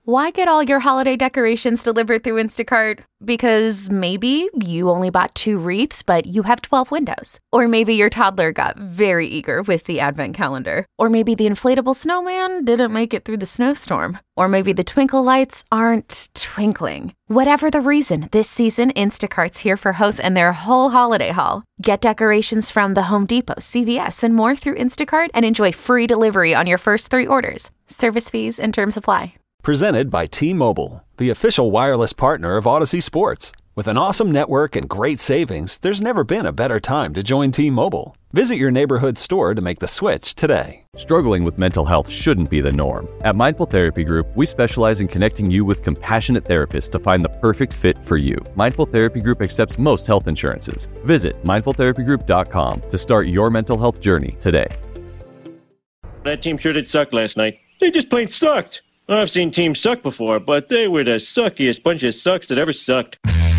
Why get all your holiday decorations delivered through Instacart? Because maybe you only bought 2 wreaths, but you have 12 windows. Or maybe your toddler got very eager with the advent calendar. Or maybe the inflatable snowman didn't make it through the snowstorm. Or maybe the twinkle lights aren't twinkling. Whatever the reason, this season, Instacart's here for hosts and their whole holiday haul. Get decorations from the Home Depot, CVS, and more through Instacart and enjoy free delivery on your first 3 orders. Service fees and terms apply. Presented by T-Mobile, the official wireless partner of Odyssey Sports. With an awesome network and great savings, there's never been a better time to join T-Mobile. Visit your neighborhood store to make the switch today. Struggling with mental health shouldn't be the norm. At Mindful Therapy Group, we specialize in connecting you with compassionate therapists to find the perfect fit for you. Mindful Therapy Group accepts most health insurances. Visit mindfultherapygroup.com to start your mental health journey today. That team sure did suck last night. They just plain sucked. I've seen teams suck before, but they were the suckiest bunch of sucks that ever sucked.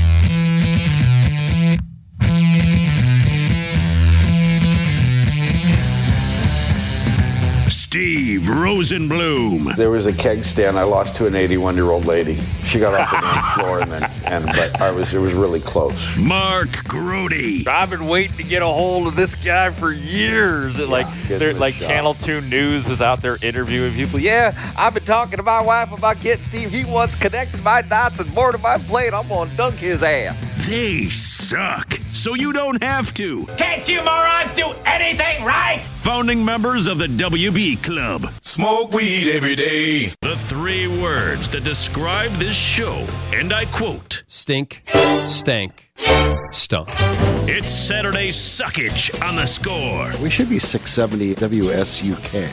Steve Rosenbloom. There was a keg stand I lost to an 81-year-old lady. She got off the main floor, but it was really close. Mark Grody. I've been waiting to get a hold of this guy for years. Channel 2 News is out there interviewing people. Yeah, I've been talking to my wife about getting Steve. He wants connected my dots and boarded my plate. I'm going to dunk his ass. They suck, so you don't have to. Can't you morons do anything right? Founding members of the WB Club. Smoke weed every day. The 3 words that describe this show, and I quote: stink, stank, stunk. It's Saturday Suckage on The Score. We should be 670 WSUK.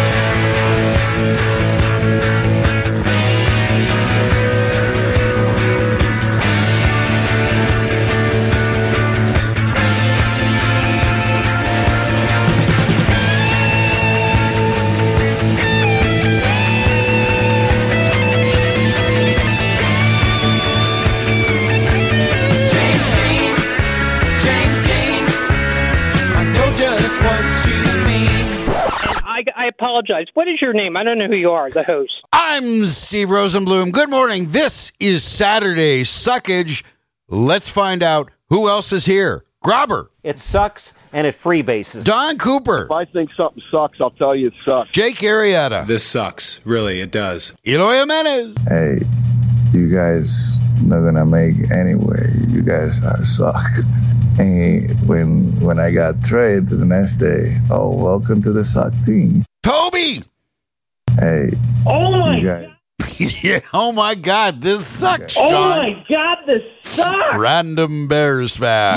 I apologize. What is your name? I don't know who you are, the host. I'm Steve Rosenbloom. Good morning. This is Saturday Suckage. Let's find out who else is here. Grobber. It sucks, and it freebases. Don Cooper. If I think something sucks, I'll tell you it sucks. Jake Arrieta. This sucks. Really, it does. Eloy Jimenez. Hey, you guys not gonna make anyway. You guys are suck. And when I got traded the next day, oh, welcome to the suck team. Toby! Hey. Oh, my God. Yeah, oh, my God. This sucks, Sean. Oh, my God. This sucks. Random Bears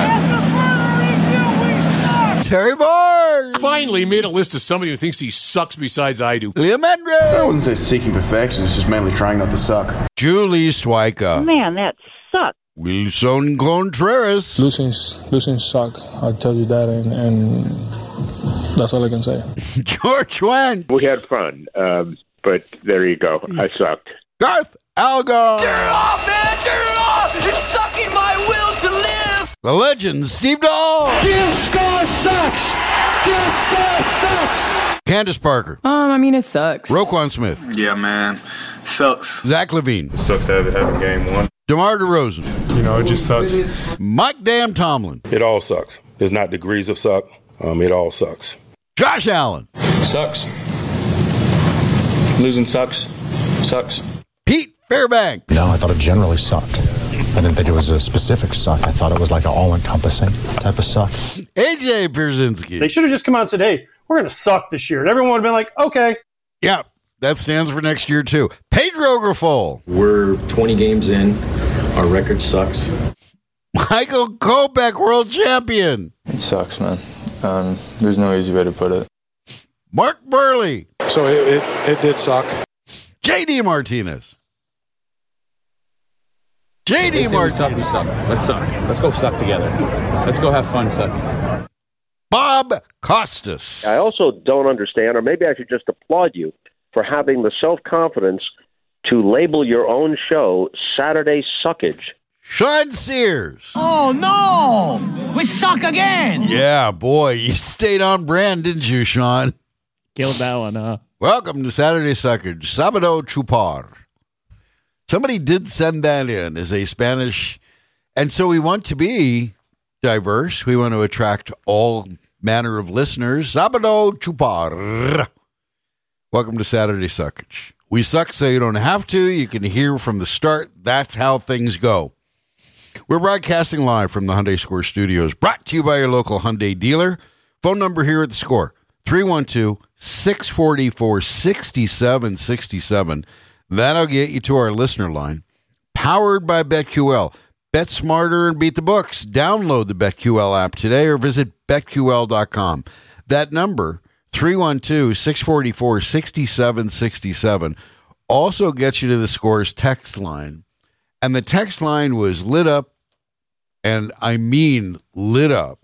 fan. Terry Moore. Finally made a list of somebody who thinks he sucks besides I do. Liam Hendricks. I wouldn't say seeking perfection. It's just mainly trying not to suck. Julie Swyka. Man, that sucks. Wilson Contreras. Losing suck. I'll tell you that, and that's all I can say. George Wendt. We had fun, but there you go. I sucked. Garth Algar. Turn it off, man! Turn it off! It's sucking my will to live! The legend, Steve Dahl. Disco sucks! Disco sucks! Candace Parker. It sucks. Roquan Smith. Yeah, man. Sucks. Zach Levine. It sucks to have a game 1. DeMar DeRozan. It just sucks. Mike Dam Tomlin. It all sucks. There's not degrees of suck. It all sucks. Josh Allen. Sucks. Losing sucks. Sucks. Pete Fairbank. No, I thought it generally sucked. I didn't think it was a specific suck. I thought it was like an all-encompassing type of suck. AJ Pierzynski. They should have just come out and said, hey, we're going to suck this year. And everyone would have been like, okay. Yeah, that stands for next year, too. Pedro Grifol. We're 20 games in. Our record sucks. Michael Kopech, world champion. It sucks, man. There's no easy way to put it. Mark Burley. So it did suck. JD Martinez. JD Martinez. Let's suck. Let's go suck together. Let's go have fun sucking. Bob Costas. I also don't understand, or maybe I should just applaud you for having the self-confidence to label your own show Saturday Suckage. Sean Sears. Oh, no! We suck again! Yeah, boy, you stayed on brand, didn't you, Sean? Killed that one, huh? Welcome to Saturday Suckage. Sabado Chupar. Somebody did send that in as a Spanish. And so we want to be diverse. We want to attract all manner of listeners. Sábado chupar. Welcome to Saturday Suckage. We suck so you don't have to. You can hear from the start. That's how things go. We're broadcasting live from the Hyundai Score Studios, brought to you by your local Hyundai dealer. Phone number here at the Score, 312-644-6767. That'll get you to our listener line. Powered by BetQL. Bet smarter and beat the books. Download the BetQL app today or visit BetQL.com. That number, 312-644-6767, also gets you to the Score's text line. And the text line was lit up, and I mean lit up.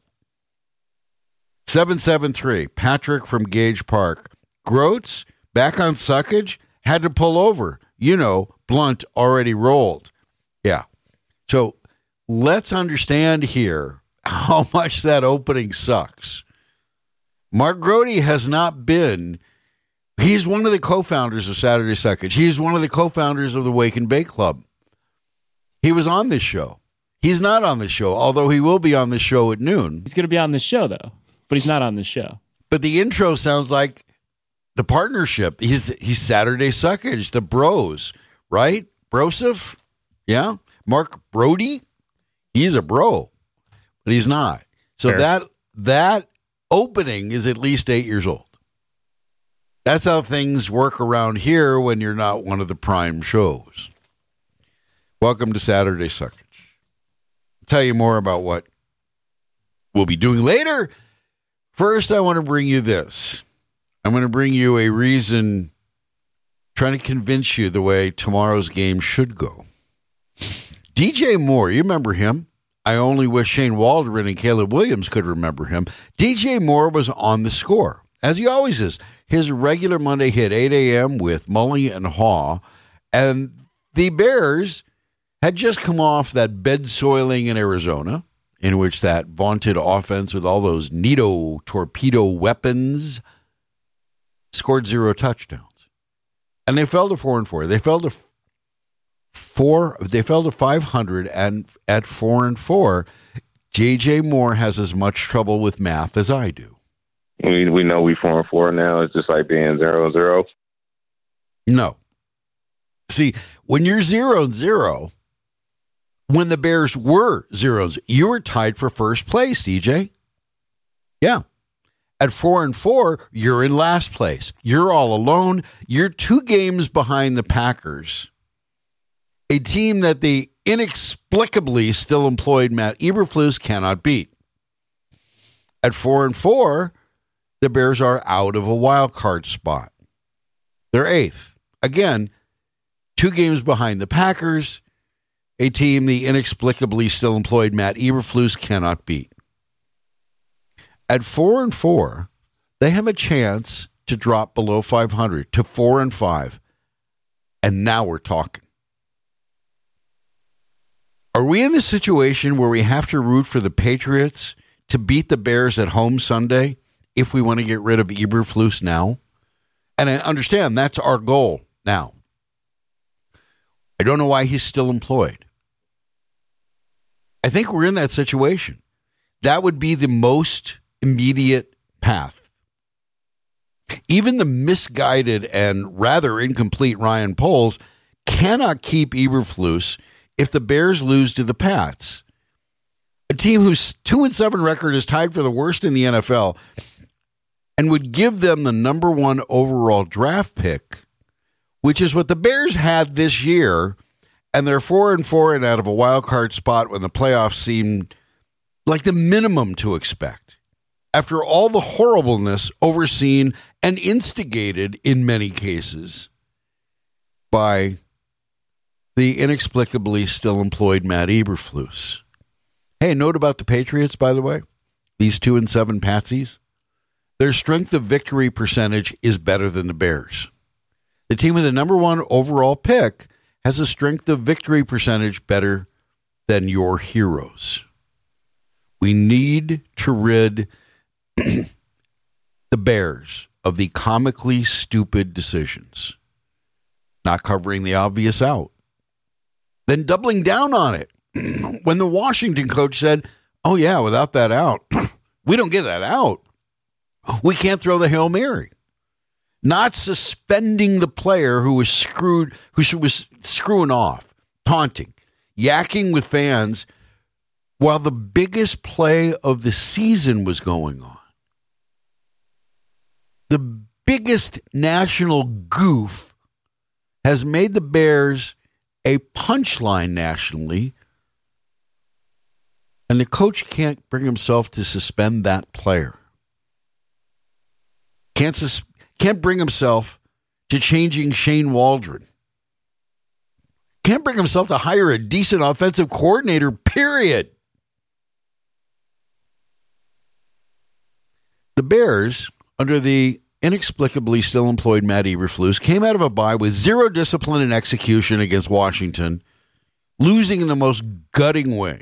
773, Patrick from Gage Park. Groats, back on Suckage, had to pull over. You know, blunt already rolled. Yeah. So let's understand here how much that opening sucks. Mark Grody has not been, he's one of the co-founders of Saturday Suckage. He's one of the co-founders of the Wake and Bake Club. He was on this show. He's not on this show, although he will be on this show at noon. He's going to be on this show, though, but he's not on this show. But the intro sounds like the partnership. He's Saturday Suckage, the bros, right? Broseph? Yeah? Mark Brody? He's a bro, but he's not. So that opening is at least 8 years old. That's how things work around here when you're not one of the prime shows. Welcome to Saturday Suckage. I'll tell you more about what we'll be doing later. First, I want to bring you this. I'm going to bring you a reason, trying to convince you the way tomorrow's game should go. DJ Moore, you remember him? I only wish Shane Waldron and Caleb Williams could remember him. DJ Moore was on the Score, as he always is. His regular Monday hit, 8 a.m. with Mully and Haw. And the Bears had just come off that bed soiling in Arizona, in which that vaunted offense with all those NATO torpedo weapons scored 0 touchdowns. And they fell to 4-4. They fell to 500, and at 4-4, JJ Moore has as much trouble with math as I do. We know we 4-4 now. It's just like being 0-0. No. See, when you're 0-0, when the Bears were 0-0, you were tied for first place, DJ. Yeah. At 4-4, you're in last place. You're all alone. You're 2 games behind the Packers, a team that the inexplicably still employed Matt Eberflus cannot beat. At 4-4, the Bears are out of a wild card spot. They're 8th. Again, 2 games behind the Packers, a team the inexplicably still employed Matt Eberflus cannot beat. At 4-4, they have a chance to drop below 500 to 4-5. And now we're talking. Are we in the situation where we have to root for the Patriots to beat the Bears at home Sunday if we want to get rid of Eberflus now? And I understand that's our goal now. I don't know why he's still employed. I think we're in that situation. That would be the most immediate path. Even the misguided and rather incomplete Ryan Poles cannot keep Eberflus if the Bears lose to the Pats, a team whose 2-7 record is tied for the worst in the NFL and would give them the number 1 overall draft pick, which is what the Bears had this year, and they're 4-4 and out of a wild card spot when the playoffs seemed like the minimum to expect. After all the horribleness overseen and instigated in many cases by the inexplicably still employed Matt Eberflus. Hey, note about the Patriots, by the way. These 2-7 Patsies. Their strength of victory percentage is better than the Bears. The team with the number 1 overall pick has a strength of victory percentage better than your heroes. We need to rid the Bears of the comically stupid decisions. Not covering the obvious out. then doubling down on it. When the Washington coach said, oh, yeah, without that out, we don't get that out. We can't throw the Hail Mary. Not suspending the player who was screwing off, taunting, yakking with fans while the biggest play of the season was going on. The biggest national goof has made the Bears a punchline nationally, and the coach can't bring himself to suspend that player. Can't bring himself to changing Shane Waldron. Can't bring himself to hire a decent offensive coordinator, period. The Bears, under the inexplicably still employed Matt Eberflus, came out of a bye with zero discipline and execution against Washington, losing in the most gutting way.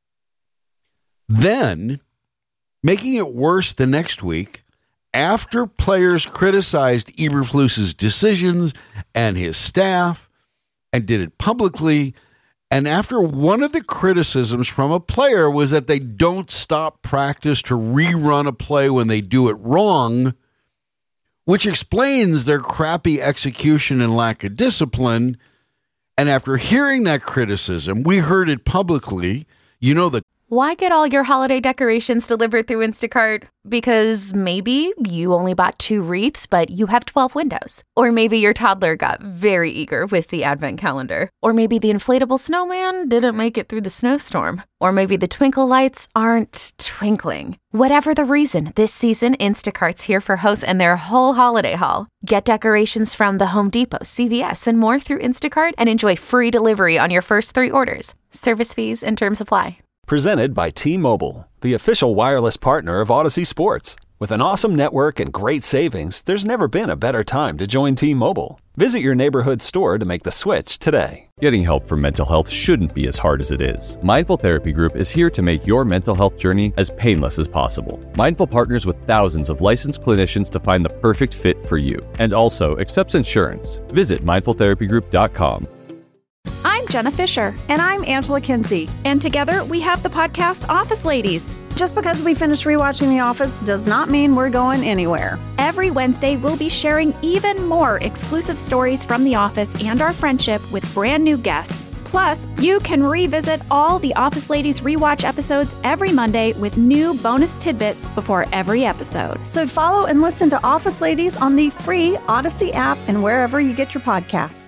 Then, making it worse the next week, after players criticized Eberflus's decisions and his staff and did it publicly, and after one of the criticisms from a player was that they don't stop practice to rerun a play when they do it wrong, which explains their crappy execution and lack of discipline. And after hearing that criticism, we heard it publicly. You know that. Why get all your holiday decorations delivered through Instacart? Because maybe you only bought 2 wreaths, but you have 12 windows. Or maybe your toddler got very eager with the advent calendar. Or maybe the inflatable snowman didn't make it through the snowstorm. Or maybe the twinkle lights aren't twinkling. Whatever the reason, this season, Instacart's here for hosts and their whole holiday haul. Get decorations from the Home Depot, CVS, and more through Instacart and enjoy free delivery on your first 3 orders. Service fees and terms apply. Presented by T-Mobile, the official wireless partner of Odyssey Sports. With an awesome network and great savings, there's never been a better time to join T-Mobile. Visit your neighborhood store to make the switch today. Getting help for mental health shouldn't be as hard as it is. Mindful Therapy Group is here to make your mental health journey as painless as possible. Mindful partners with thousands of licensed clinicians to find the perfect fit for you, and also accepts insurance. Visit mindfultherapygroup.com. I'm Jenna Fisher. And I'm Angela Kinsey. And together we have the podcast Office Ladies. Just because we finished rewatching The Office does not mean we're going anywhere. Every Wednesday, we'll be sharing even more exclusive stories from The Office and our friendship with brand new guests. Plus, you can revisit all the Office Ladies rewatch episodes every Monday with new bonus tidbits before every episode. So follow and listen to Office Ladies on the free Odyssey app and wherever you get your podcasts.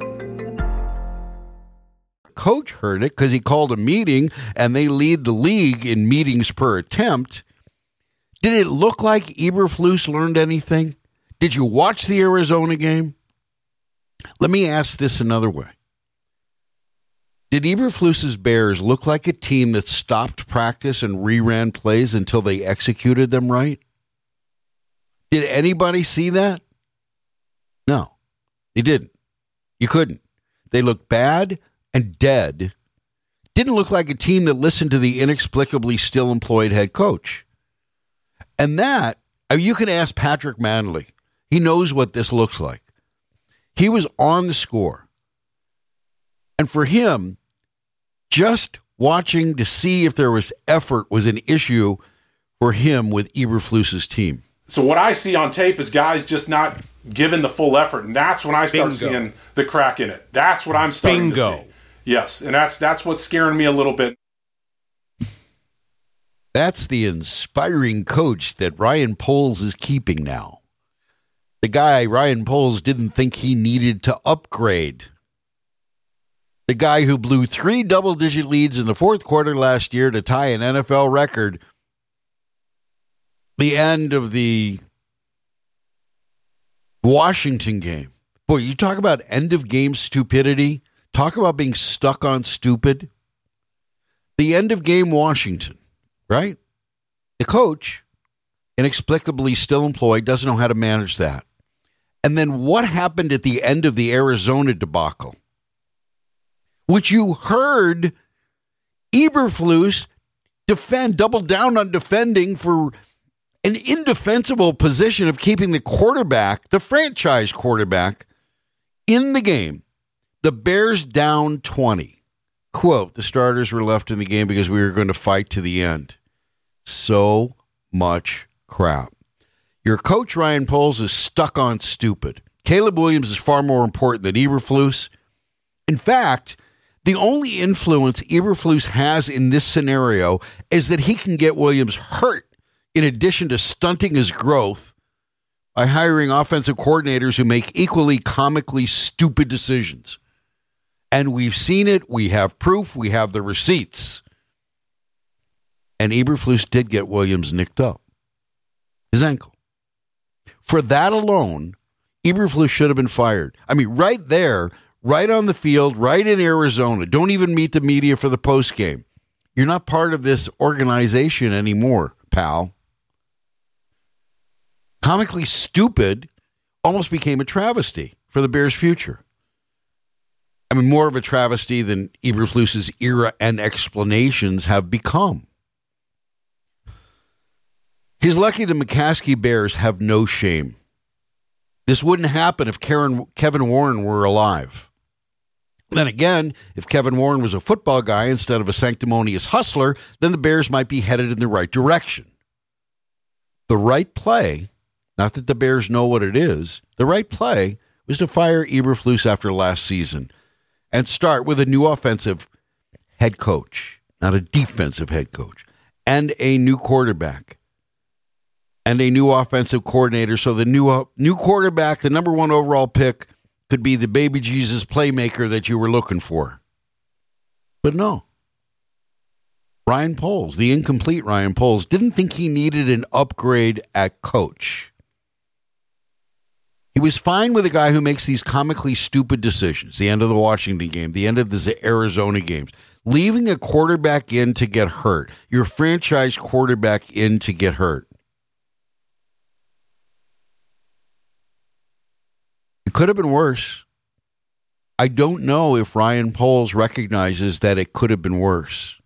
Coach heard it because he called a meeting and they lead the league in meetings per attempt. Did it look like Eberflus learned anything? Did you watch the Arizona game? Let me ask this another way. Did Eberflus's Bears look like a team that stopped practice and reran plays until they executed them right? Did anybody see that? No, they didn't. You couldn't. They looked bad and dead. Didn't look like a team that listened to the inexplicably still employed head coach. And that, you can ask Patrick Manley. He knows what this looks like. He was on the score. And for him, just watching to see if there was effort was an issue for him with Eberflus's team. So what I see on tape is guys just not giving the full effort, and that's when I start seeing the crack in it. That's what I'm starting to see. Yes, and that's what's scaring me a little bit. That's the inspiring coach that Ryan Poles is keeping now. The guy, Ryan Poles, didn't think he needed to upgrade. The guy who blew 3 double-digit leads in the fourth quarter last year to tie an NFL record. The end of the Washington game. Boy, you talk about end-of-game stupidity. Talk about being stuck on stupid. The end-of-game Washington, right? The coach, inexplicably still employed, doesn't know how to manage that. And then what happened at the end of the Arizona debacle? Which you heard Eberflus double down on defending for an indefensible position of keeping the quarterback, the franchise quarterback, in the game. The Bears down 20. quote, the starters were left in the game because we were going to fight to the end. So much crap. Your coach, Ryan Poles, is stuck on stupid. Caleb Williams is far more important than Eberflus. In fact, the only influence Eberflus has in this scenario is that he can get Williams hurt in addition to stunting his growth by hiring offensive coordinators who make equally comically stupid decisions. And we've seen it. We have proof. We have the receipts. And Eberflus did get Williams nicked up. His ankle. For that alone, Eberflus should have been fired. I mean, right there, right on the field, right in Arizona. Don't even meet the media for the postgame. You're not part of this organization anymore, pal. Comically stupid almost became a travesty for the Bears' future. I mean, more of a travesty than Eberflus's era and explanations have become. He's lucky the McCaskey Bears have no shame. This wouldn't happen if Kevin Warren were alive. Then again, if Kevin Warren was a football guy instead of a sanctimonious hustler, then the Bears might be headed in the right direction. The right play, not that the Bears know what it is, the right play was to fire Eberflus after last season and start with a new offensive head coach, not a defensive head coach, and a new quarterback. And a new offensive coordinator, so the new quarterback, the number 1 overall pick, could be the baby Jesus playmaker that you were looking for. But no. Ryan Poles, the incomplete Ryan Poles, didn't think he needed an upgrade at coach. He was fine with a guy who makes these comically stupid decisions, the end of the Washington game, the end of the Arizona games, leaving a quarterback in to get hurt, your franchise quarterback in to get hurt. It could have been worse. I don't know if Ryan Poles recognizes that it could have been worse.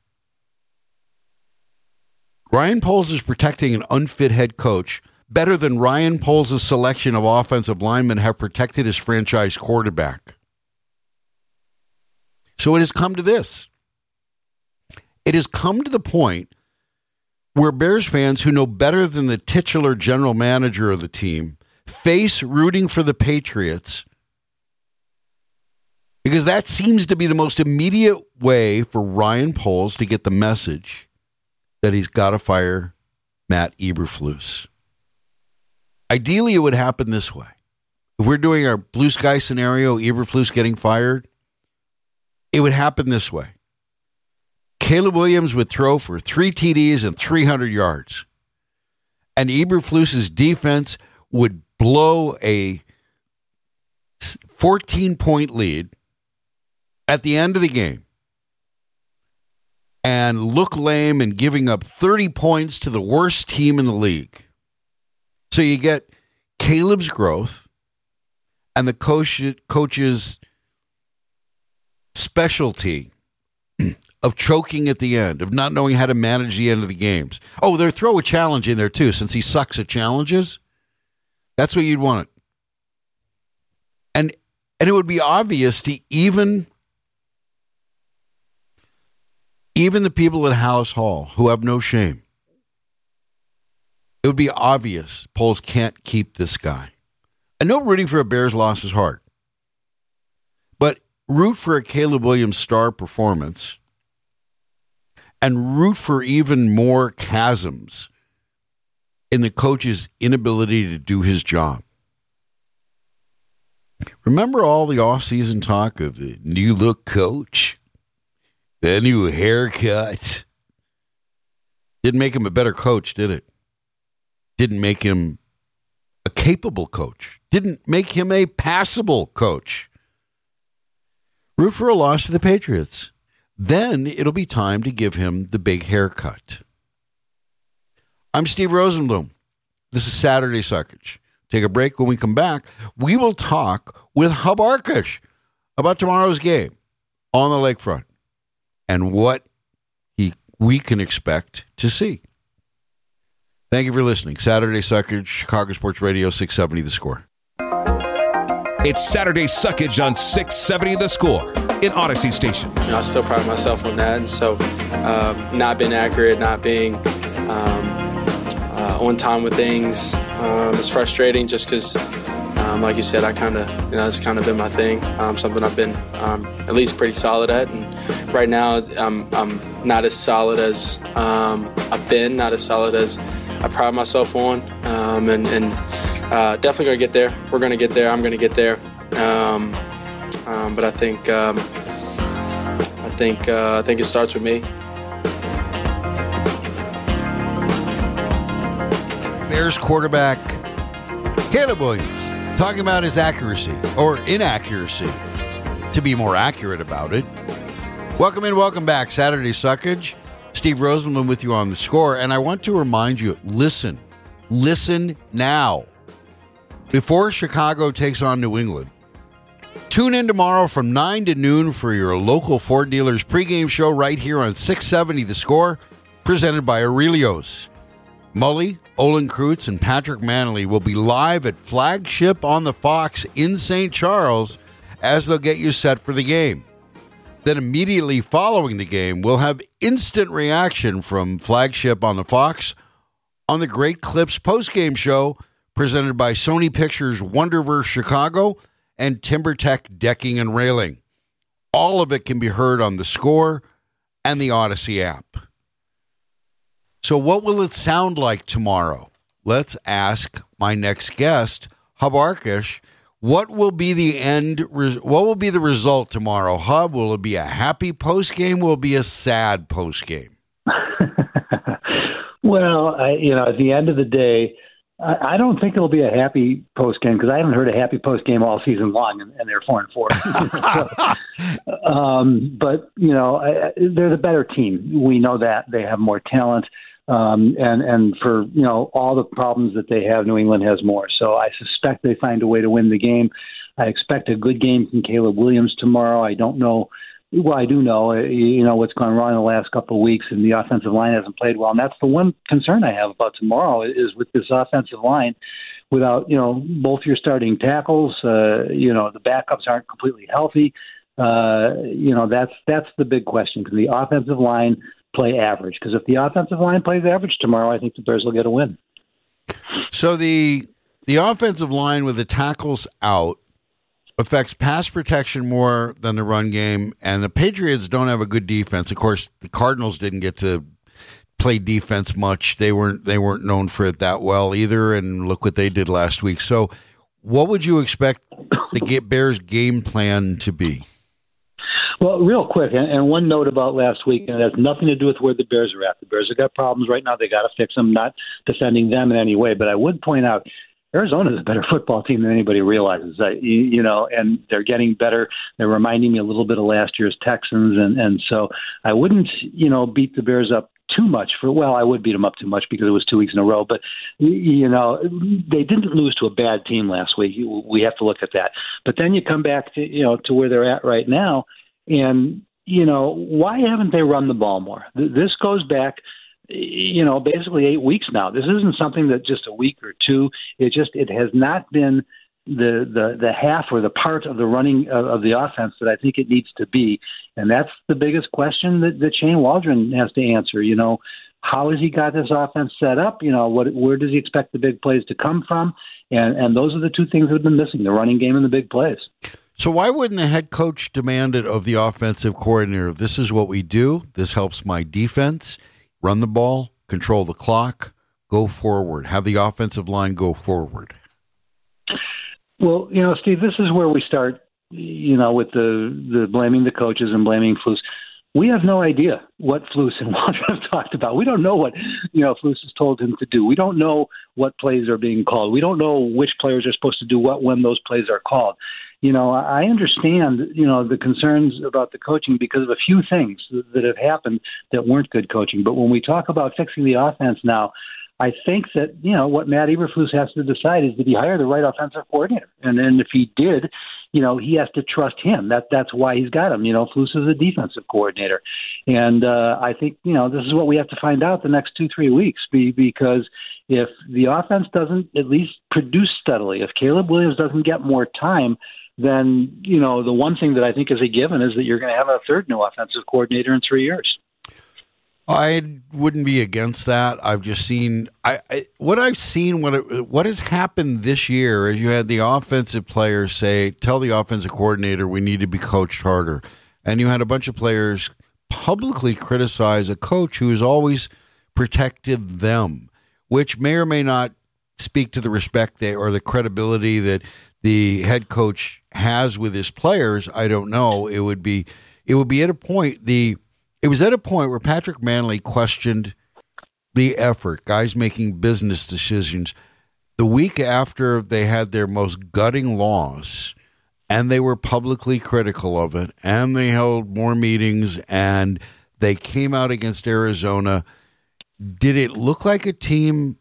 Ryan Poles is protecting an unfit head coach better than Ryan Poles' selection of offensive linemen have protected his franchise quarterback. So it has come to this. It has come to the point where Bears fans who know better than the titular general manager of the team face rooting for the Patriots because that seems to be the most immediate way for Ryan Poles to get the message that he's got to fire Matt Eberflus. Ideally, it would happen this way. If we're doing our blue sky scenario, Eberflus getting fired, it would happen this way. Caleb Williams would throw for 3 TDs and 300 yards. And Eberflus's defense would blow a 14-point lead at the end of the game and look lame and giving up 30 points to the worst team in the league. So you get Caleb's growth and the coach's specialty of choking at the end, of not knowing how to manage the end of the games. Oh, they'll throw a challenge in there too, since he sucks at challenges. That's what you'd want. And it would be obvious to even the people at House Hall who have no shame. It would be obvious Poles can't keep this guy. I know rooting for a Bears loss is hard. But root for a Caleb Williams star performance and root for even more chasms in the coach's inability to do his job. Remember all the offseason talk of the new look coach? The new haircut? Didn't make him a better coach, did it? Didn't make him a capable coach. Didn't make him a passable coach. Root for a loss to the Patriots. Then it'll be time to give him the big haircut. I'm Steve Rosenblum. This is Saturday Suckage. Take a break. When we come back, we will talk with Hub Arkush about tomorrow's game on the lakefront and what we can expect to see. Thank you for listening. Saturday Suckage, Chicago Sports Radio, 670 The Score. It's Saturday Suckage on 670 The Score. in Odyssey Station. I still pride myself on that, and so not being accurate, not being on time with things is frustrating just because, like you said, I kind of, it's kind of been my thing, something I've been at least pretty solid at. And right now, I'm not as solid as I've been, not as solid as I pride myself on, and definitely going to get there. We're going to get there. I'm going to get there. But I think it starts with me. Bears quarterback Caleb Williams talking about his accuracy or inaccuracy, to be more accurate about it. Welcome in, welcome back. Saturday Suckage. Steve Rosenbloom with you on The Score. And I want to remind you, listen now. Before Chicago takes on New England, tune in tomorrow from 9 to noon for your local Ford dealers pregame show right here on 670 The Score, presented by Aurelio's. Mully, Olin Kreutz, and Patrick Manley will be live at Flagship on the Fox in St. Charles as they'll get you set for the game. Then immediately following the game, we'll have instant reaction from Flagship on the Fox on the Great Clips postgame show presented by Sony Pictures Wonderverse Chicago and TimberTech Decking and Railing. All of it can be heard on The Score and the Odyssey app. So what will it sound like tomorrow? Let's ask my next guest, Hub Arkush. What will be the result tomorrow, Hub? Will it be a happy postgame? Will it be a sad postgame? Well, at the end of the day, I don't think it'll be a happy postgame because I haven't heard a happy postgame all season long, and they're 4-4. But they're the better team. We know that they have more talent, and for all the problems that they have, New England has more. So I suspect they find a way to win the game. I expect a good game from Caleb Williams tomorrow. I don't know. Well, I do know, what's gone wrong in the last couple of weeks, and the offensive line hasn't played well. And that's the one concern I have about tomorrow is with this offensive line, without, both your starting tackles, the backups aren't completely healthy. That's the big question. Can the offensive line play average? Because if the offensive line plays average tomorrow, I think the Bears will get a win. So the offensive line with the tackles out affects pass protection more than the run game, and the Patriots don't have a good defense. Of course, the Cardinals didn't get to play defense much. They weren't known for it that well either, and look what they did last week. So what would you expect the Bears game plan to be? Well, real quick, and one note about last week, and it has nothing to do with where the Bears are at. The Bears have got problems right now. They got to fix them, not defending them in any way. But I would point out, Arizona is a better football team than anybody realizes, and they're getting better. They're reminding me a little bit of last year's Texans, and so I wouldn't, beat the Bears up too much I would beat them up too much because it was 2 weeks in a row, but, they didn't lose to a bad team last week. We have to look at that. But then you come back to where they're at right now, and, why haven't they run the ball more? This goes back basically 8 weeks now. This isn't something that just a week or two. It has not been the half or the part of the running of the offense that I think it needs to be. And that's the biggest question that Shane Waldron has to answer. How has he got this offense set up? Where does he expect the big plays to come from? And those are the two things that have been missing, the running game and the big plays. So why wouldn't the head coach demand it of the offensive coordinator? This is what we do. This helps my defense. Run the ball, control the clock, go forward. Have the offensive line go forward. Well, Steve, this is where we start, with the blaming the coaches and blaming Flus. We have no idea what Flus and Waldron have talked about. We don't know what, Flus has told him to do. We don't know what plays are being called. We don't know which players are supposed to do what when those plays are called. I understand, the concerns about the coaching because of a few things that have happened that weren't good coaching. But when we talk about fixing the offense now, I think that, what Matt Eberflus has to decide is, did he hire the right offensive coordinator? And then if he did, he has to trust him. That's why he's got him. Flus is a defensive coordinator. And I think, this is what we have to find out the next 2-3 weeks because if the offense doesn't at least produce steadily, if Caleb Williams doesn't get more time, then, you know, the one thing that I think is a given is that you're going to have a third new offensive coordinator in 3 years. I wouldn't be against that. I've just seen what has happened this year is you had the offensive players tell the offensive coordinator we need to be coached harder. And you had a bunch of players publicly criticize a coach who has always protected them, which may or may not speak to the respect or the credibility that the head coach has with his players. I don't know. It would be at a point It was at a point where Patrick Manley questioned the effort, guys making business decisions, the week after they had their most gutting loss, and they were publicly critical of it, and they held more meetings, and they came out against Arizona. Did it look like a team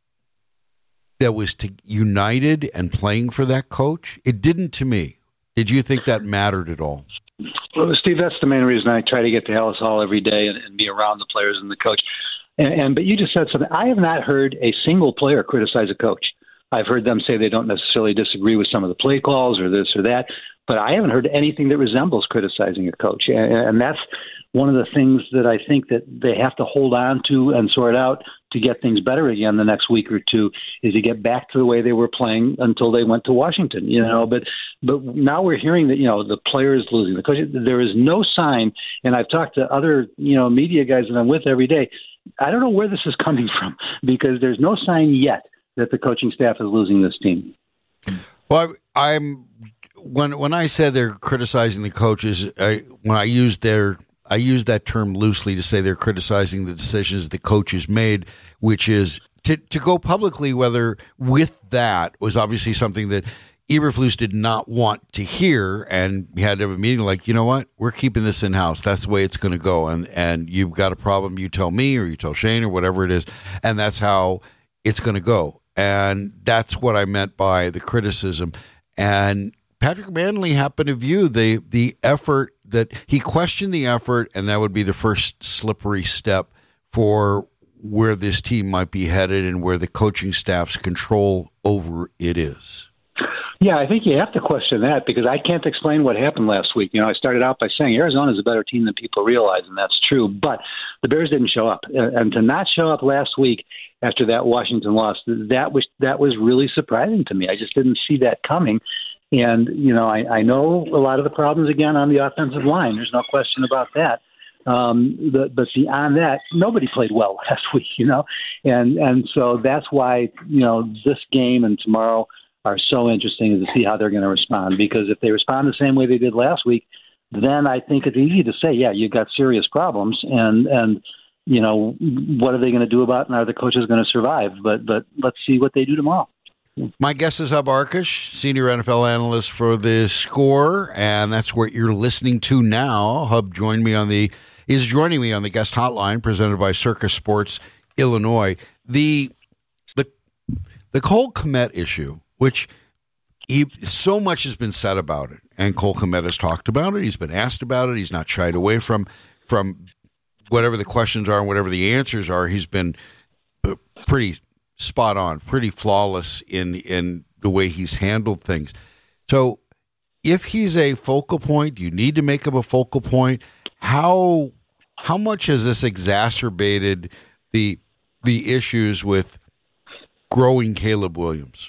that was united and playing for that coach? It didn't to me. Did you think that mattered at all? Well, Steve, that's the main reason I try to get to Ellis Hall every day and be around the players and the coach. But you just said something. I have not heard a single player criticize a coach. I've heard them say they don't necessarily disagree with some of the play calls or this or that, but I haven't heard anything that resembles criticizing a coach. And that's one of the things that I think that they have to hold on to and sort out to get things better again the next week or two, is to get back to the way they were playing until they went to Washington, you know. But now we're hearing that, you know, the players losing the coach. There is no sign, and I've talked to other, you know, media guys that I'm with every day. I don't know where this is coming from, because there's no sign yet that the coaching staff is losing this team. Well, when I said they're criticizing the coaches, when I used that term loosely to say they're criticizing the decisions the coaches made, which is to go publicly, whether with that was obviously something that Eberflus did not want to hear, and he had to have a meeting like, you know what, we're keeping this in-house. That's the way it's going to go, and you've got a problem, you tell me or you tell Shane or whatever it is, and that's how it's going to go. And that's what I meant by the criticism. And Patrick Manley happened to view the effort that he questioned the effort, and that would be the first slippery step for where this team might be headed and where the coaching staff's control over it is. Yeah, I think you have to question that, because I can't explain what happened last week. You know, I started out by saying Arizona is a better team than people realize, and that's true. But the Bears didn't show up, and to not show up last week after that Washington loss, that was really surprising to me. I just didn't see that coming. And, you know, I know a lot of the problems, again, on the offensive line. There's no question about that. But beyond that, nobody played well last week, you know. And so that's why, you know, this game and tomorrow are so interesting to see how they're going to respond. Because if they respond the same way they did last week, then I think it's easy to say, yeah, you've got serious problems. And you know, what are they going to do about it, and are the coaches going to survive? But let's see what they do tomorrow. My guest is Hub Arkush, senior NFL analyst for The Score, and that's what you're listening to now. Hub is joining me on the guest hotline presented by Circus Sports Illinois. The Cole Kmet issue, which so much has been said about it, and Cole Kmet has talked about it. He's been asked about it. He's not shied away from whatever the questions are and whatever the answers are. He's been pretty spot on, pretty flawless in the way he's handled things. So if he's a focal point, you need to make him a focal point. How much has this exacerbated the issues with growing Caleb Williams?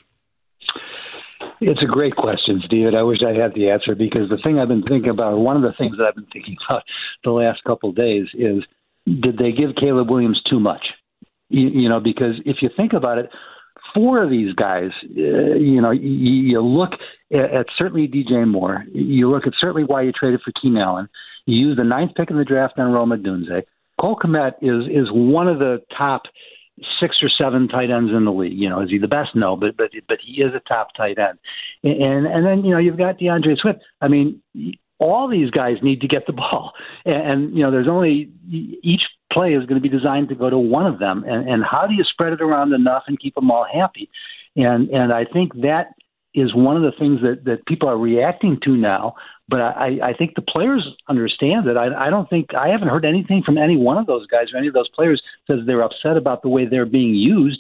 It's a great question, Steve. I wish I had the answer, because the thing I've been thinking about, one of the things that I've been thinking about the last couple of days is, did they give Caleb Williams too much? You know, because if you think about it, 4 of these guys, you know, you look at certainly DJ Moore, you look at certainly why you traded for Keenan Allen, you use the 9th pick in the draft on Rome Odunze. Cole Kmet is one of the top 6 or 7 tight ends in the league. You know, is he the best? No, but he is a top tight end. And then, you know, you've got DeAndre Swift. I mean, all these guys need to get the ball. And you know, there's only each play is going to be designed to go to one of them. And how do you spread it around enough and keep them all happy? And I think that is one of the things that people are reacting to now. But I think the players understand it. I haven't heard anything from any one of those guys or any of those players says they're upset about the way they're being used.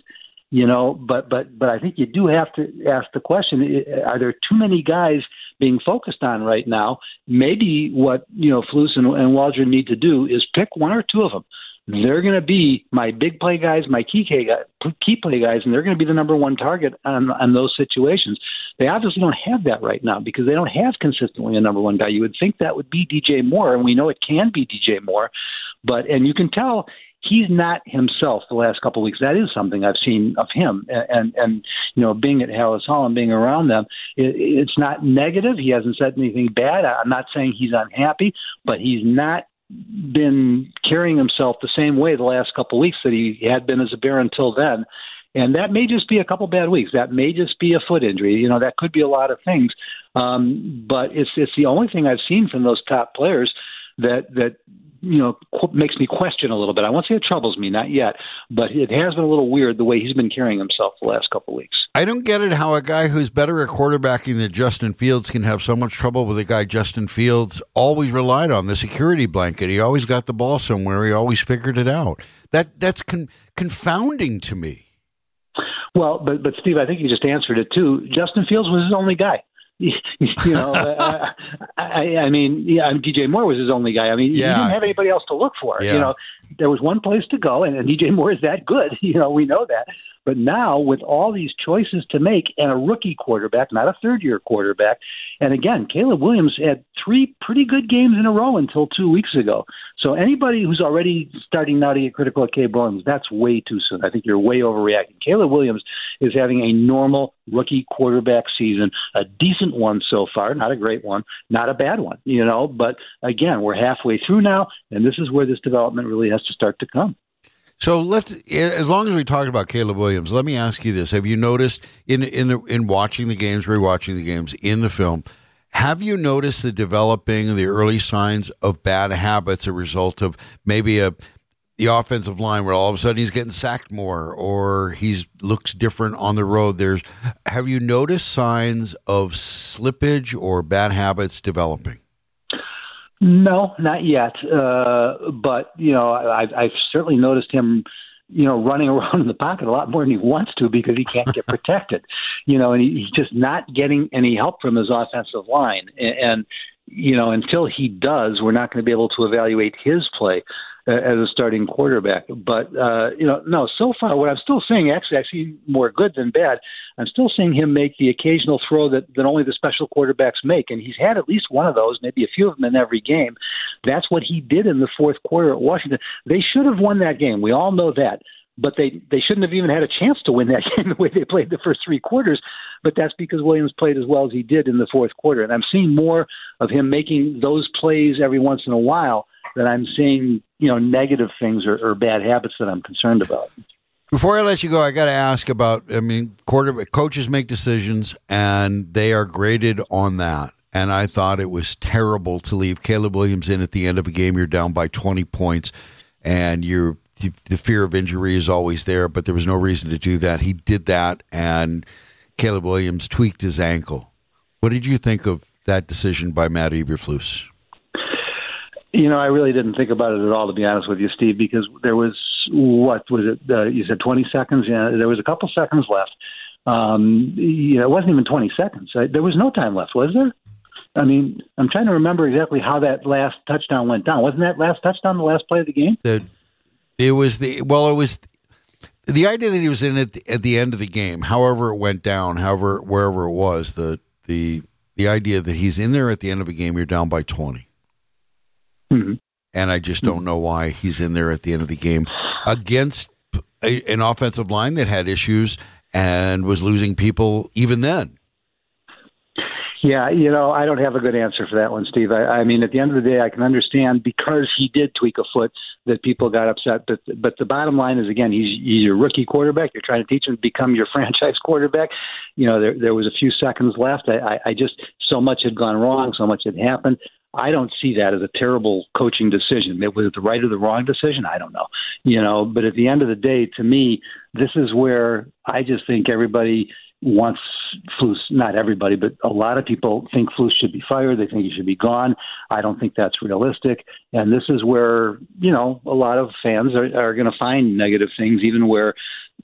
But I think you do have to ask the question, are there too many guys being focused on right now? Maybe what, Flus and Waldron need to do is pick one or two of them. They're going to be my big play guys, my key play guys, and they're going to be the number one target on those situations. They obviously don't have that right now because they don't have consistently a number one guy. You would think that would be DJ Moore, and we know it can be DJ Moore. And you can tell he's not himself the last couple of weeks. That is something I've seen of him. And being at Hallis Hall and being around them, it's not negative. He hasn't said anything bad. I'm not saying he's unhappy, but he's not been carrying himself the same way the last couple of weeks that he had been as a Bear until then. And that may just be a couple bad weeks. That may just be a foot injury. That could be a lot of things. But it's the only thing I've seen from those top players that makes me question a little bit. I won't say it troubles me, not yet, but it has been a little weird the way he's been carrying himself the last couple of weeks. I don't get it how a guy who's better at quarterbacking than Justin Fields can have so much trouble with a guy Justin Fields always relied on, the security blanket. He always got the ball somewhere. He always figured it out. That's confounding to me. Well, but Steve, I think you just answered it too. Justin Fields was his only guy. DJ Moore was his only guy. He didn't have anybody else to look for. Yeah. There was one place to go, and DJ Moore is that good. We know that. But now, with all these choices to make and a rookie quarterback, not a third-year quarterback, and again, Caleb Williams had 3 pretty good games in a row until 2 weeks ago. So anybody who's already starting now to get critical of Caleb Williams, that's way too soon. I think you're way overreacting. Caleb Williams is having a normal rookie quarterback season, a decent one so far, not a great one, not a bad one, But again, we're halfway through now, and this is where this development really has to start to come. So as long as we talked about Caleb Williams, let me ask you this: have you noticed in watching the games, rewatching the games in the film, have you noticed the early signs of bad habits, a result of maybe the offensive line where all of a sudden he's getting sacked more or looks different on the road? Have you noticed signs of slippage or bad habits developing? No, not yet. But I've certainly noticed him, running around in the pocket a lot more than he wants to because he can't get protected. And he's just not getting any help from his offensive line. And until he does, we're not going to be able to evaluate his play as a starting quarterback. But, no, so far what I'm still seeing, actually more good than bad, I'm still seeing him make the occasional throw that only the special quarterbacks make. And he's had at least one of those, maybe a few of them in every game. That's what he did in the fourth quarter at Washington. They should have won that game. We all know that. But they shouldn't have even had a chance to win that game the way they played the first 3 quarters. But that's because Williams played as well as he did in the fourth quarter. And I'm seeing more of him making those plays every once in a while than I'm seeing, negative things or bad habits that I'm concerned about. Before I let you go, I got to ask about, quarterback coaches make decisions, and they are graded on that. And I thought it was terrible to leave Caleb Williams in at the end of a game. You're down by 20 points, and the fear of injury is always there, but there was no reason to do that. He did that, and Caleb Williams tweaked his ankle. What did you think of that decision by Matt Eberflus? I really didn't think about it at all, to be honest with you, Steve, because there was, you said 20 seconds? Yeah, there was a couple seconds left. It wasn't even 20 seconds. There was no time left, was there? I'm trying to remember exactly how that last touchdown went down. Wasn't that last touchdown the last play of the game? It was the idea that he was in it at the end of the game, however it went down, wherever it was, the idea that he's in there at the end of a game, you're down by 20. Mm-hmm. And I just don't know why he's in there at the end of the game against an offensive line that had issues and was losing people even then. Yeah, I don't have a good answer for that one, Steve. I mean, at the end of the day, I can understand because he did tweak a foot that people got upset. But the bottom line is, again, he's your rookie quarterback. You're trying to teach him to become your franchise quarterback. There was a few seconds left. I just, so much had gone wrong, so much had happened. I don't see that as a terrible coaching decision. Was it the right or the wrong decision? I don't know. But at the end of the day, to me, this is where I just think everybody wants Flus, not everybody, but a lot of people think Flus should be fired. They think he should be gone. I don't think that's realistic. And this is where, a lot of fans are going to find negative things, even where,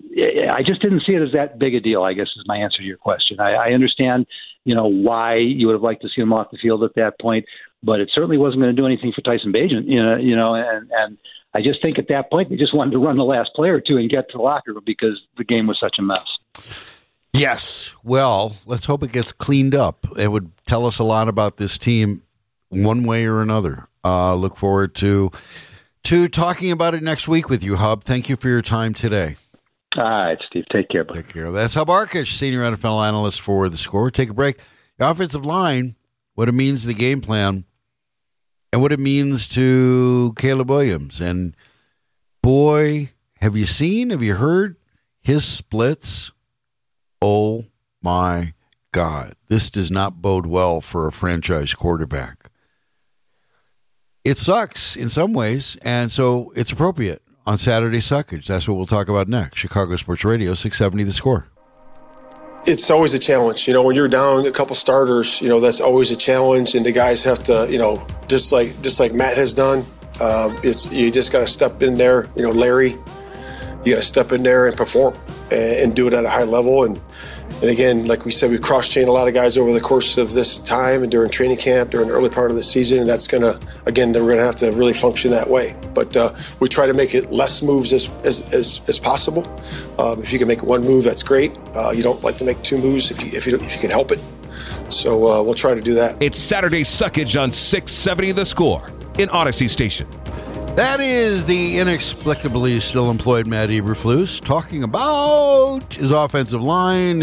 I just didn't see it as that big a deal, I guess, is my answer to your question. I understand, why you would have liked to see him off the field at that point, but it certainly wasn't going to do anything for Tyson Bagent, and I just think at that point they just wanted to run the last play or two and get to the locker room because the game was such a mess. Yes. Well, let's hope it gets cleaned up. It would tell us a lot about this team one way or another. Look forward to talking about it next week with you, Hub. Thank you for your time today. All right, Steve. Take care, buddy. Take care. That's Hub Arkush, senior NFL analyst for The Score. Take a break. The offensive line, what it means to the game plan, and what it means to Caleb Williams. And, boy, have you heard his splits? Oh, my God. This does not bode well for a franchise quarterback. It sucks in some ways, and so it's appropriate on Saturday Suckage. That's what we'll talk about next. Chicago Sports Radio, 670 The Score. It's always a challenge. When you're down a couple starters, that's always a challenge, and the guys have to, just like Matt has done, you just got to step in there. Larry, you got to step in there and perform and do it at a high level. And again, like we said, we cross-trained a lot of guys over the course of this time and during training camp, during the early part of the season, and that's going to, again, we're going to have to really function that way. But we try to make it less moves as possible. If you can make one move, that's great. You don't like to make two moves if you can help it. So we'll try to do that. It's Saturday Suckage on 670 The Score in Odyssey Station. That is the inexplicably still employed Matt Eberflus talking about his offensive line.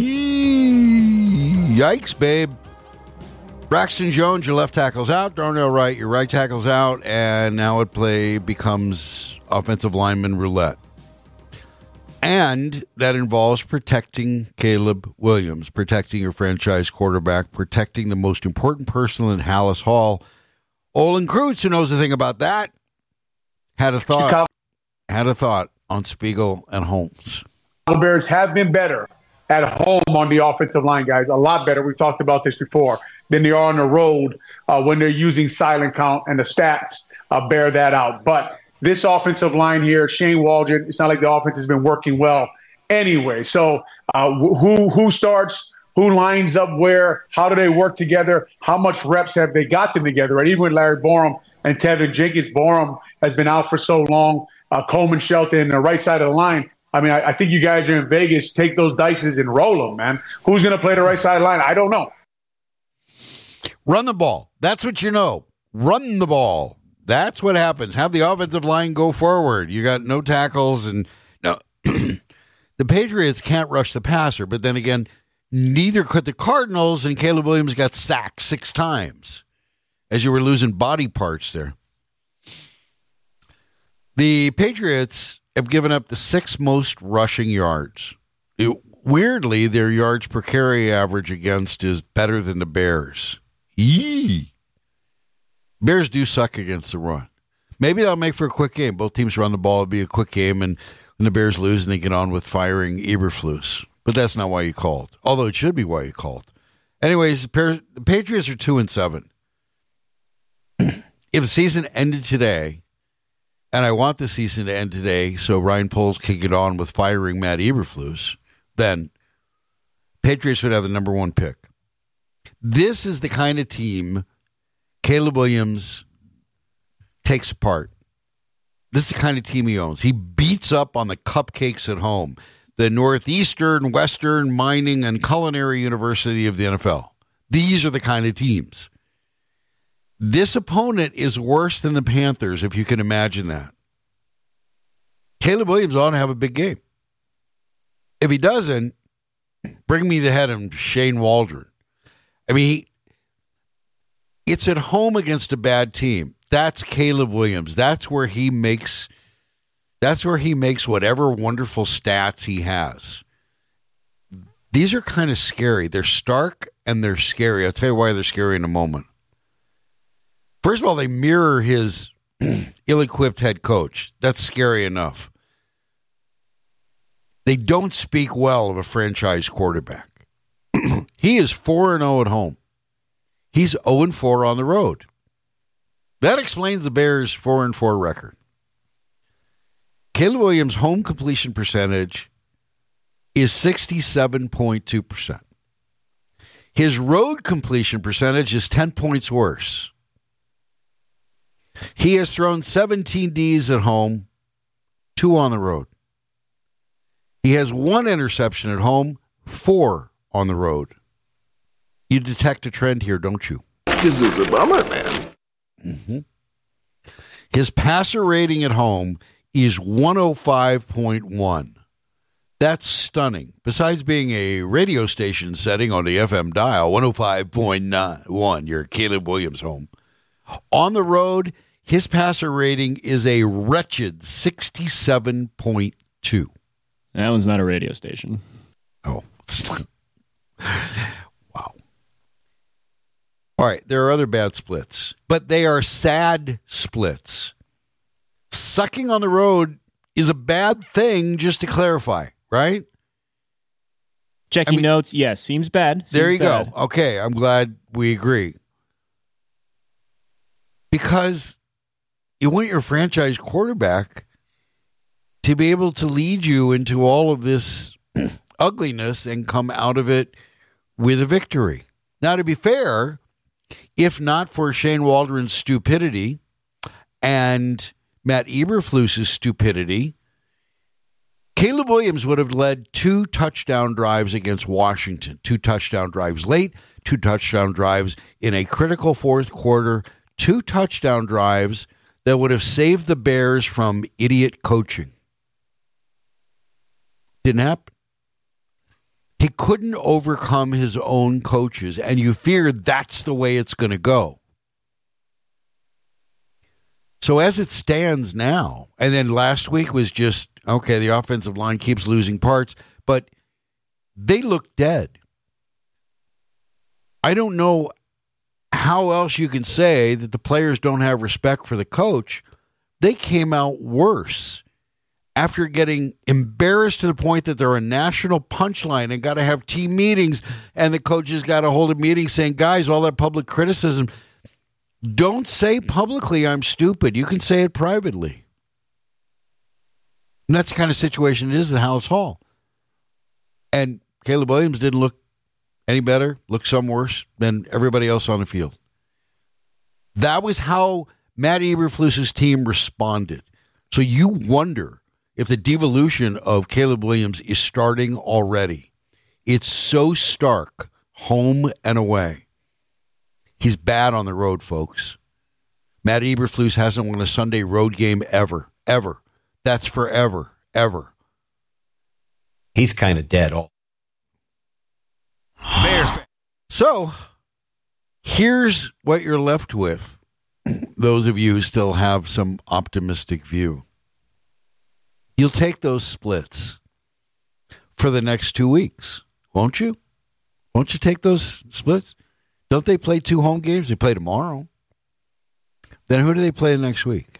Yikes, babe. Braxton Jones, your left tackle's out. Darnell Wright, your right tackle's out. And now it becomes offensive lineman roulette. And that involves protecting Caleb Williams, protecting your franchise quarterback, protecting the most important person in Hallis Hall. Olin Kreutz, who knows a thing about that, had a thought on Spiegel and Holmes. The Bears have been better at home on the offensive line, guys. A lot better. We've talked about this before than they are on the road when they're using silent count, and the stats bear that out. But this offensive line here, Shane Waldron, it's not like the offense has been working well anyway. So who starts? Who lines up where? How do they work together? How much reps have they got them together? Right? Even with Larry Borum and Tevin Jenkins, Borum has been out for so long. Coleman Shelton, the right side of the line. I mean, I think you guys are in Vegas. Take those dices and roll them, man. Who's going to play the right side of the line? I don't know. Run the ball. That's what you know. Run the ball. That's what happens. Have the offensive line go forward. You got no tackles. And no, the Patriots can't rush the passer, but then again, neither could the Cardinals, and Caleb Williams got sacked 6 times as you were losing body parts there. The Patriots have given up the 6th most rushing yards. Weirdly, their yards per carry average against is better than the Bears. Yee. Bears do suck against the run. Maybe that'll make for a quick game. Both teams run the ball. It'll be a quick game, and when the Bears lose, and they get on with firing Eberflus. But that's not why you called, although it should be why you called. Anyways, the Patriots are 2-7. If the season ended today, and I want the season to end today so Ryan Poles can get on with firing Matt Eberflus, then Patriots would have the number 1 pick. This is the kind of team Caleb Williams takes apart. This is the kind of team he owns. He beats up on the cupcakes at home. The Northeastern, Western, Mining, and Culinary University of the NFL. These are the kind of teams. This opponent is worse than the Panthers, if you can imagine that. Caleb Williams ought to have a big game. If he doesn't, bring me the head of Shane Waldron. I mean, it's at home against a bad team. That's Caleb Williams. That's where he makes whatever wonderful stats he has. These are kind of scary. They're stark and they're scary. I'll tell you why they're scary in a moment. First of all, they mirror his ill-equipped head coach. That's scary enough. They don't speak well of a franchise quarterback. He is 4-0 at home. He's 0-4 on the road. That explains the Bears' 4-4 record. Caleb Williams' home completion percentage is 67.2%. His road completion percentage is 10 points worse. He has thrown 17 Ds at home, 2 on the road. He has 1 interception at home, 4 on the road. You detect a trend here, don't you? This is a bummer, man. Mm-hmm. His passer rating at home is 105.1. That's stunning. Besides being a radio station setting on the FM dial, 105.91, your Caleb Williams home. On the road, his passer rating is a wretched 67.2. That one's not a radio station. Oh. Wow. All right, there are other bad splits, but they are sad splits. Sucking on the road is a bad thing, just to clarify, right? Checking notes, yes, seems bad. There you go. Okay, I'm glad we agree. Because you want your franchise quarterback to be able to lead you into all of this ugliness and come out of it with a victory. Now, to be fair, if not for Shane Waldron's stupidity and Matt Eberflus's stupidity, Caleb Williams would have led 2 touchdown drives against Washington. 2 touchdown drives late, 2 touchdown drives in a critical fourth quarter, 2 touchdown drives that would have saved the Bears from idiot coaching. Didn't happen. He couldn't overcome his own coaches, and you fear that's the way it's going to go. So as it stands now, and then last week was just, okay, the offensive line keeps losing parts, but they look dead. I don't know how else you can say that the players don't have respect for the coach. They came out worse after getting embarrassed to the point that they're a national punchline and got to have team meetings, and the coaches got to hold a meeting saying, guys, all that public criticism, don't say publicly I'm stupid. You can say it privately. And that's the kind of situation it is at Hallis Hall. And Caleb Williams didn't look any better, looked some worse than everybody else on the field. That was how Matt Eberflus's team responded. So you wonder if the devolution of Caleb Williams is starting already. It's so stark, home and away. He's bad on the road, folks. Matt Eberflus hasn't won a Sunday road game ever. That's forever, ever. He's kind of dead. Bears. So, here's what you're left with. Those of you who still have some optimistic view. You'll take those splits for the next 2 weeks, won't you? Won't you take those splits? Don't they play 2 home games? They play tomorrow. Then who do they play next week?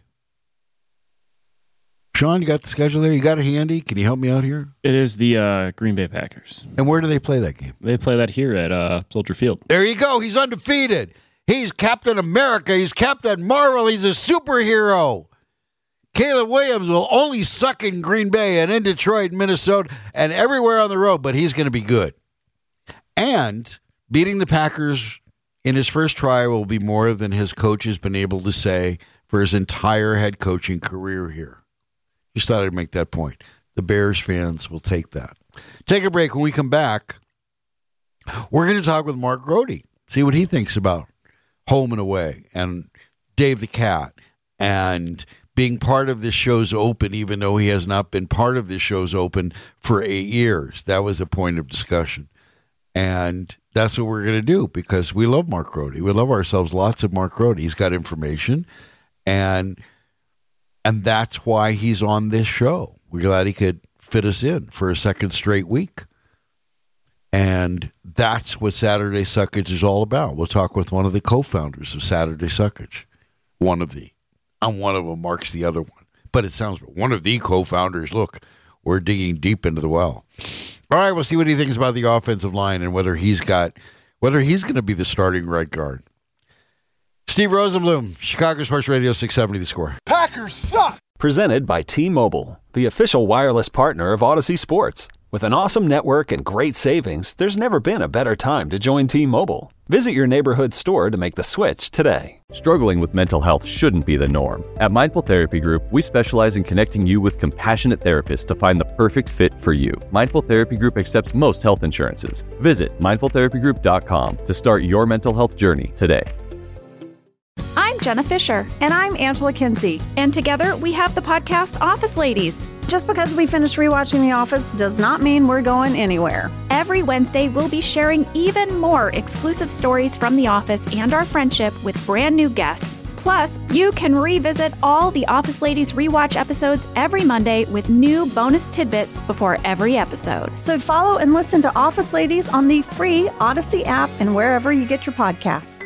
Sean, you got the schedule there? You got it handy? Can you help me out here? It is the Green Bay Packers. And where do they play that game? They play that here at Soldier Field. There you go. He's undefeated. He's Captain America. He's Captain Marvel. He's a superhero. Caleb Williams will only suck in Green Bay and in Detroit, Minnesota, and everywhere on the road, but he's going to be good. And beating the Packers in his first try will be more than his coach has been able to say for his entire head coaching career here. Just thought I'd make that point. The Bears fans will take that. Take a break. When we come back, we're going to talk with Mark Grody, see what he thinks about home and away, and Dave the Cat, and being part of this show's open, even though he has not been part of this show's open for 8 years. That was a point of discussion. And that's what we're going to do because we love Mark Grody. We love ourselves lots of Mark Grody. He's got information, and that's why he's on this show. We're glad he could fit us in for a second straight week. And that's what Saturday Suckage is all about. We'll talk with one of the co-founders of Saturday Suckage. I'm one of them, Mark's the other one. But it sounds, one of the co-founders. Look, we're digging deep into the well. All right, we'll see what he thinks about the offensive line and whether he's going to be the starting right guard. Steve Rosenblum, Chicago Sports Radio 670 The Score. Packers suck! Presented by T-Mobile, the official wireless partner of Odyssey Sports. With an awesome network and great savings, there's never been a better time to join T-Mobile. Visit your neighborhood store to make the switch today. Struggling with mental health shouldn't be the norm. At Mindful Therapy Group, we specialize in connecting you with compassionate therapists to find the perfect fit for you. Mindful Therapy Group accepts most health insurances. Visit mindfultherapygroup.com to start your mental health journey today. I'm Jenna Fisher. And I'm Angela Kinsey. And together we have the podcast Office Ladies. Just because we finished rewatching The Office does not mean we're going anywhere. Every Wednesday, we'll be sharing even more exclusive stories from The Office and our friendship with brand new guests. Plus, you can revisit all the Office Ladies rewatch episodes every Monday with new bonus tidbits before every episode. So follow and listen to Office Ladies on the free Odyssey app and wherever you get your podcasts.